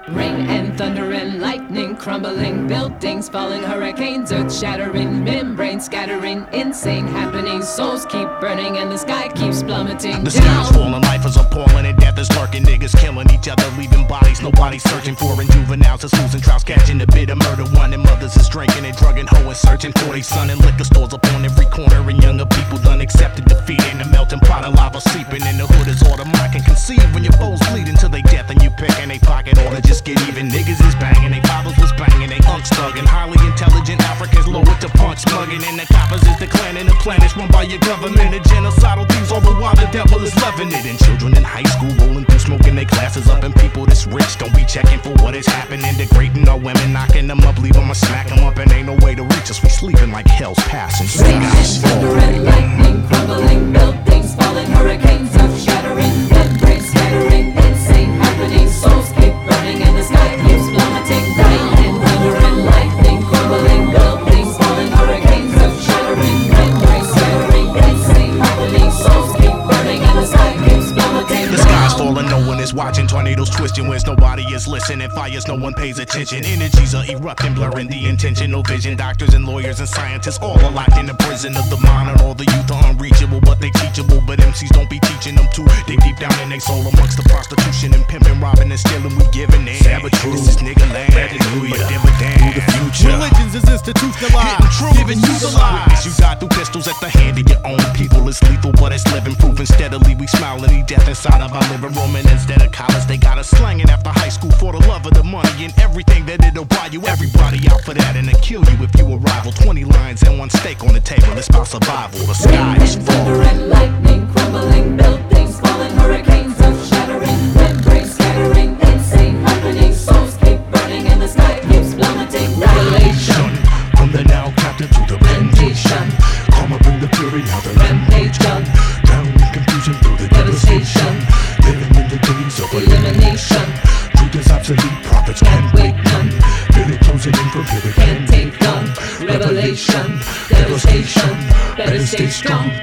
Rain and thunder and lightning, crumbling buildings, falling hurricanes, earth shattering, membranes scattering, insane happenings, souls keep burning and the sky keeps plummeting. The sky's falling, life is appalling and death is lurking. Niggas killing each other, leaving bodies nobody's searching for. And juveniles is losing trials, catching a bit of murder. One and mothers is drinking and drugging, hoeing, searching for their son. And liquor stores up on every corner, and younger people done accepted defeat. In a melting pot of lava, sleeping in the hood is all the mind can conceive. When your foes bleeding to their death and you picking they pocket order, just get even. Niggas is banging, they fathers was banging, they unks thugging. Highly intelligent Africans lowered to punch smugging. And the coppers is declaring the planet's run by your government. The genocidal thieves all the while the devil is loving it. And children in high school rolling through smoking their classes up. And people that's rich don't be checking for what is happening. Degrading our women, knocking them up, leave them or smack them up. And ain't no way to reach us, we sleeping like hell's passing. Rain and thunder and lightning, crumbling buildings, falling hurricanes, earth shattering, membranes scattering, insane happenings, souls keep burning and the sky keeps plummeting. Rain and thunder and lightning, crumbling buildings, falling hurricanes, earth shattering, membranes scattering, insane happenings, souls keep burning and the sky keeps plummeting. The sky's falling, no one is watching. Tornadoes twisting, winds, nobody is listening. Fires, no one pays attention. Energies are erupting, blurring the intentional vision. Doctors and lawyers and scientists all are locked in the prison of the mind. And all the youth are unreachable, but they teachable. But MCs don't be teaching them to dig deep down in their soul amongst the prostitution and pimping, robbing and stealing. We giving in. This is nigga land. Hallelujah. But dividend. The future. Religions is institutionalized, giving you the lies. You die through pistols at the hand of your own people. It's lethal, but it's living proof. And steadily we smiling, eat death inside of our living room. And instead of college, they got us slanging after high school for the love of the money and everything that it'll buy you. Everybody out for that, and they kill you if you arrival. 20 lines and one steak on the table. It's about survival. The sky is thunder falling. and lightning, crumbling buildings, falling hurricanes, earth shattering, membranes scattering, insane happenings, souls keep burning and the sky keeps plummeting. Revelation, From the now captive to the plantation, karma bring the fury, now the rampage gun, down in confusion through the devastation, living in the days of elimination, truth is obsolete, prophets can't wait none, feel it closing in from here. can't take none. Revelation, devastation, better stay strong.